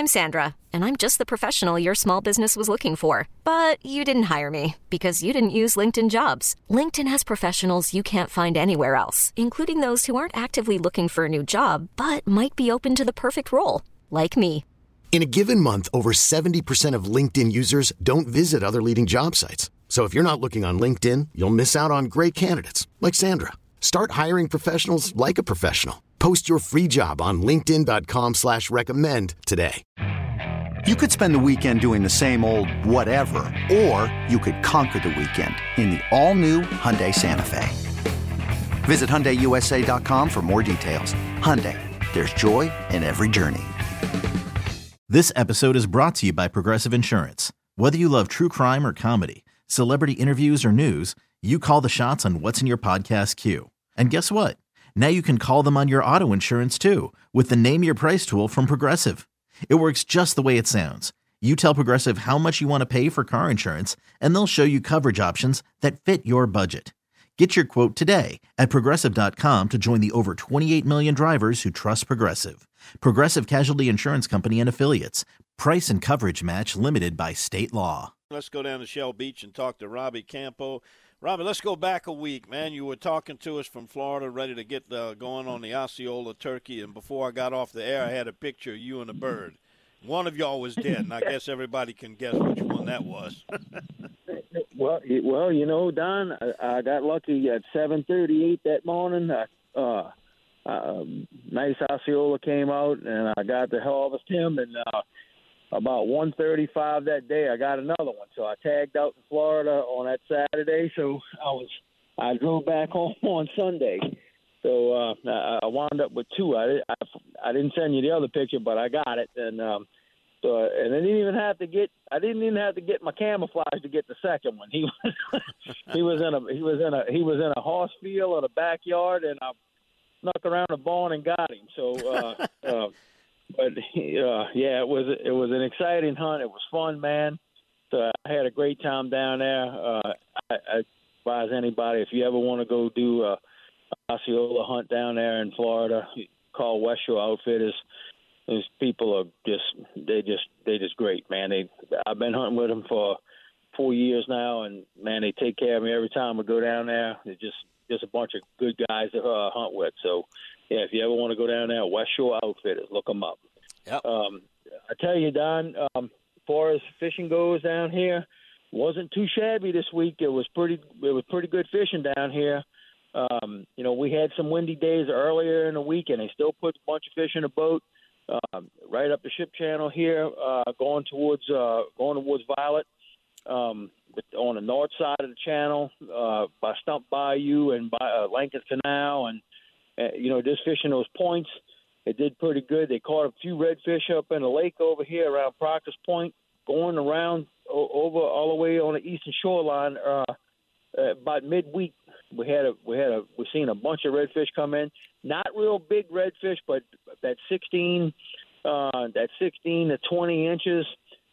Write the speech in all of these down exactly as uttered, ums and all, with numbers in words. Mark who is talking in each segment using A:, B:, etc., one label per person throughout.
A: I'm Sandra, and I'm just the professional your small business was looking for. But you didn't hire me because you didn't use LinkedIn Jobs. LinkedIn has professionals you can't find anywhere else, including those who aren't actively looking for a new job, but might be open to the perfect role, like me.
B: In a given month, over seventy percent of LinkedIn users don't visit other leading job sites. So if you're not looking on LinkedIn, you'll miss out on great candidates like Sandra. Start hiring professionals like a professional. Post your free job on linkedin dot com slash recommend today.
C: You could spend the weekend doing the same old whatever, or you could conquer the weekend in the all-new Hyundai Santa Fe. Visit Hyundai U S A dot com for more details. Hyundai, there's joy in every journey.
D: This episode is brought to you by Progressive Insurance. Whether you love true crime or comedy, celebrity interviews or news, you call the shots on what's in your podcast queue. And guess what? Now you can call them on your auto insurance too with the Name Your Price tool from Progressive. It works just the way it sounds. You tell Progressive how much you want to pay for car insurance, and they'll show you coverage options that fit your budget. Get your quote today at Progressive dot com to join the over twenty-eight million drivers who trust Progressive. Progressive Casualty Insurance Company and Affiliates. Price and coverage match limited by state law.
E: Let's go down to Shell Beach and talk to Robbie Campo. Robbie, let's go back a week, man. You were talking to us from Florida, ready to get uh, going on the Osceola turkey, and before I got off the air, I had a picture of you and a bird. One of y'all was dead, and I guess everybody can guess which one that was.
F: well, well, you know, Don, I, I got lucky at seven thirty-eight that morning. Uh, uh, nice Osceola came out, and I got to harvest him, and uh, about one thirty-five that day, I got another one. So I tagged out in Florida on that Saturday. So I was, I drove back home on Sunday. So uh, I, I wound up with two. I, I, I didn't send you the other picture, but I got it. And um, so and I didn't even have to get, I didn't even have to get my camouflage to get the second one. He was, he was in a, he was in a, he was in a horse field in a backyard, and I snuck around the barn and got him. So. Uh, uh, But uh, yeah, it was it was an exciting hunt. It was fun, man. So I had a great time down there. Uh, I, I advise anybody, if you ever want to go do a Osceola hunt down there in Florida, call West Shore Outfitters. Those people are just they just they just great, man. They I've been hunting with them for four years now, and man, they take care of me every time I go down there. They're just just a bunch of good guys to uh, hunt with. So. Yeah, if you ever want to go down there, West Shore Outfitters, look them up.
E: Yep.
F: Um, I tell you, Don, um, as far as fishing goes down here, wasn't too shabby this week. It was pretty. It was pretty good fishing down here. Um, you know, we had some windy days earlier in the week, and they still put a bunch of fish in the boat. Um, right up the ship channel here, uh, going towards uh, going towards Violet, um, on the north side of the channel, uh, by Stump Bayou and by uh, Lincoln Canal, and uh, you know, just fishing those points. It did pretty good. They caught a few redfish up in the lake over here around Proctor's Point, going around o- over all the way on the eastern shoreline. Uh, uh, about midweek, we had a we had a we seen a bunch of redfish come in. Not real big redfish, but that sixteen uh, that sixteen to twenty inches.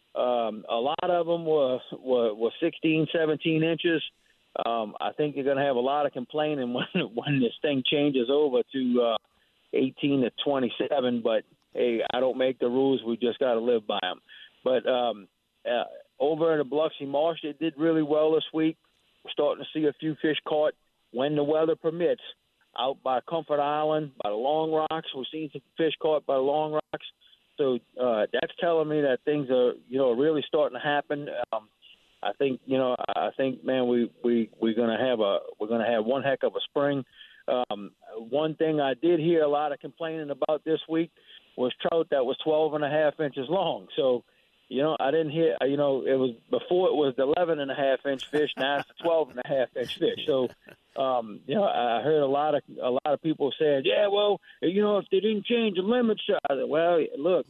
F: Um, a lot of them were, were were sixteen, seventeen inches. Um, I think you're going to have a lot of complaining when when this thing changes over to uh, eighteen to twenty-seven. But hey, I don't make the rules. We just got to live by them. But um, uh, over in the Biloxi Marsh, they did really well this week. We're starting to see a few fish caught when the weather permits. Out by Comfort Island, by the Long Rocks, we're seeing some fish caught by the Long Rocks. So uh, that's telling me that things are, you know, really starting to happen. Um, I think, you know, I think, man, we we we're gonna have a we're gonna have one heck of a spring. Um, one thing I did hear a lot of complaining about this week was trout that was twelve and a half inches long. So, you know, I didn't hear, you know, it was before it was the eleven and a half inch fish. Now it's the twelve and a half inch fish. So, um, you know, I heard a lot of a lot of people saying, yeah, well, you know, if they didn't change the limits, I said, well, look,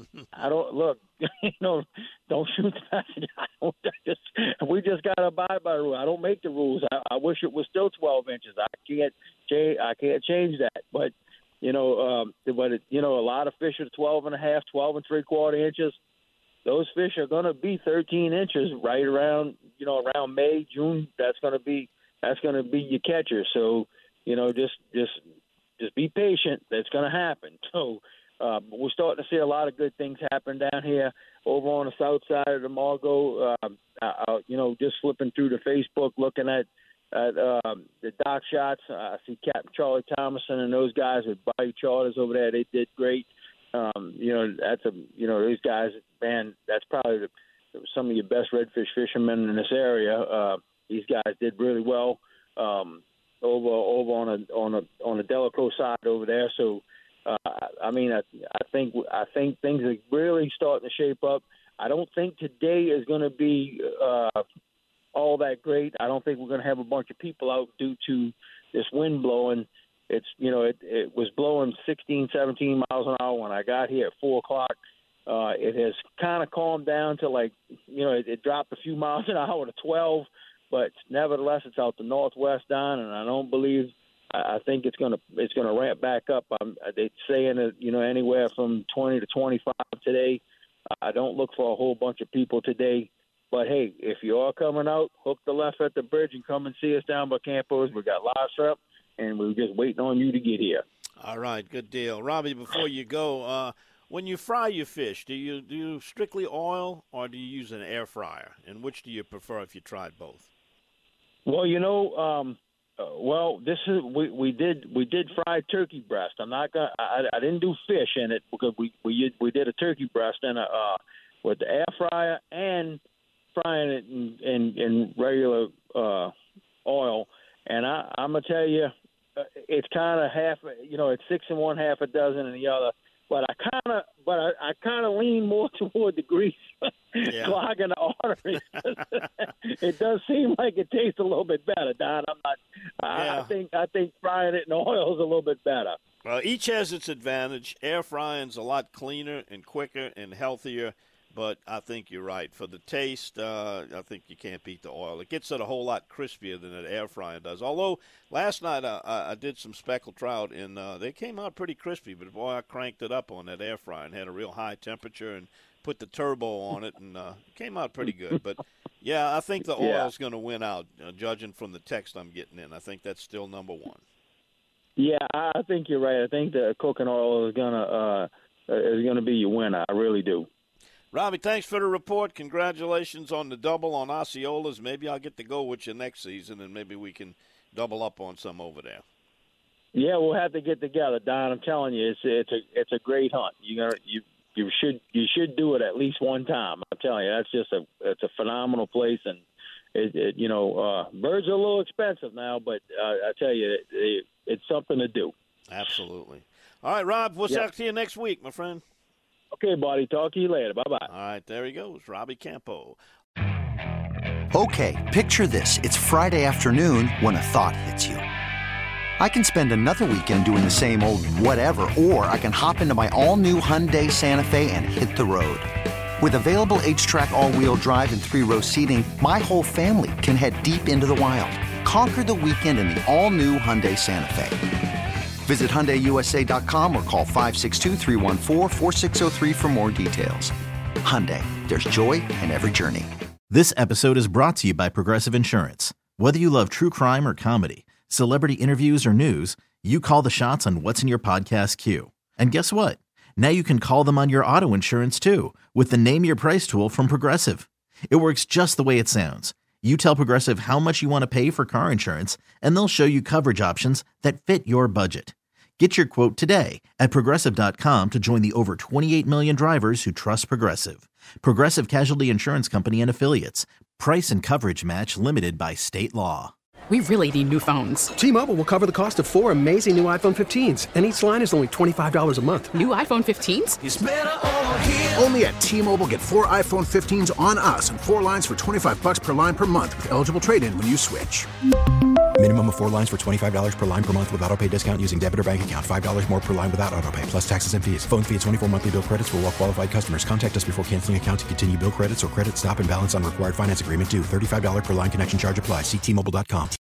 F: I don't look, you know, don't shoot the messenger. I don't, I just, we just got to abide by the rule. I don't make the rules. I, I wish it was still twelve inches. I can't change. I can't change that. But you know, um, but it, you know, a lot of fish are twelve and a half, twelve and three quarter inches. Those fish are going to be thirteen inches right around, you know, around May, June. That's going to be that's going to be your catcher. So, you know, just just just be patient. That's going to happen. So, Uh, but we're starting to see a lot of good things happen down here over on the south side of the Margo. Uh, uh, you know, just flipping through the Facebook, looking at at um, the dock shots. Uh, I see Captain Charlie Thomason and those guys with Bayou Charters over there. They did great. Um, you know, that's a you know those guys. Man, that's probably the, some of your best redfish fishermen in this area. Uh, these guys did really well um, over over on a on a on the Delacroix side over there. So. Uh, I mean, I, I think I think things are really starting to shape up. I don't think today is going to be uh, all that great. I don't think we're going to have a bunch of people out due to this wind blowing. It's you know it, it was blowing sixteen, seventeen miles an hour when I got here at four o'clock. Uh, it has kind of calmed down to like you know it, it dropped a few miles an hour to twelve, but nevertheless it's out the northwest down, and I don't believe. I think it's gonna it's gonna ramp back up. I'm, they're saying that you know anywhere from twenty to twenty-five today. I don't look for a whole bunch of people today, but hey, if you are coming out, hook the left at the bridge and come and see us down by Campos. We got live strap, and we're just waiting on you to get here.
E: All right, good deal, Robbie. Before you go, uh, when you fry your fish, do you do you strictly oil or do you use an air fryer? And which do you prefer if you tried both?
F: Well, you know. Um, Uh, well, this is we, we did we did fried turkey breast. I'm not gonna I, I didn't do fish in it because we we we did a turkey breast in a uh, with the air fryer and frying it in in, in regular uh, oil. And I, I'm gonna tell you, uh, it's kind of half. You know, it's six in one, half a dozen in the other. But I kind of, but I, I kind of lean more toward the grease
E: yeah.
F: clogging the arteries. It does seem like it tastes a little bit better, Don. I'm not.
E: Yeah.
F: I think I think frying it in oil is a little bit better.
E: Well, each has its advantage. Air frying's a lot cleaner and quicker and healthier. But I think you're right. For the taste, uh, I think you can't beat the oil. It gets it a whole lot crispier than an air fryer does. Although last night uh, I did some speckled trout, and uh, they came out pretty crispy. But, boy, I cranked it up on that air fryer and had a real high temperature and put the turbo on it, and uh, it came out pretty good. But, yeah, I think the
F: yeah.
E: oil's going to win out, uh, judging from the text I'm getting in. I think that's still number one.
F: Yeah, I think you're right. I think the cooking oil is gonna uh, is gonna be your winner. I really do.
E: Robbie, thanks for the report. Congratulations on the double on Osceolas. Maybe I'll get to go with you next season, and maybe we can double up on some over there.
F: Yeah, we'll have to get together, Don. I'm telling you, it's it's a it's a great hunt. You gonna you you should you should do it at least one time. I'm telling you, that's just a it's a phenomenal place, and it, it you know uh, birds are a little expensive now, but uh, I tell you, it, it, it's something to do.
E: Absolutely. All right, Rob, we'll
F: yep.
E: talk to you next week, my friend.
F: Okay, buddy. Talk to you later. Bye-bye.
E: All right, there he goes, Robbie Campo.
C: Okay, picture this. It's Friday afternoon when a thought hits you. I can spend another weekend doing the same old whatever, or I can hop into my all-new Hyundai Santa Fe and hit the road. With available H-Track all-wheel drive and three-row seating, my whole family can head deep into the wild. Conquer the weekend in the all-new Hyundai Santa Fe. Visit Hyundai U S A dot com or call five six two, three one four, four six zero three for more details. Hyundai, there's joy in every journey.
D: This episode is brought to you by Progressive Insurance. Whether you love true crime or comedy, celebrity interviews or news, you call the shots on what's in your podcast queue. And guess what? Now you can call them on your auto insurance too with the Name Your Price tool from Progressive. It works just the way it sounds. You tell Progressive how much you want to pay for car insurance, and they'll show you coverage options that fit your budget. Get your quote today at Progressive dot com to join the over twenty-eight million drivers who trust Progressive. Progressive Casualty Insurance Company and Affiliates. Price and coverage match limited by state law.
G: We really need new phones.
H: T-Mobile will cover the cost of four amazing new iPhone fifteens, and each line is only twenty-five dollars a month.
G: New iPhone fifteens?
I: It's better over here. Only at T-Mobile, get four iPhone fifteens on us and four lines for twenty-five dollars per line per month with eligible trade-in when you switch.
J: Minimum of four lines for twenty-five dollars per line per month with autopay discount using debit or bank account. five dollars more per line without autopay, plus taxes and fees. Phone fee at twenty-four monthly bill credits for well-qualified customers. Contact us before canceling account to continue bill credits or credit stop and balance on required finance agreement due. thirty-five dollars per line connection charge applies. See T Mobile dot com.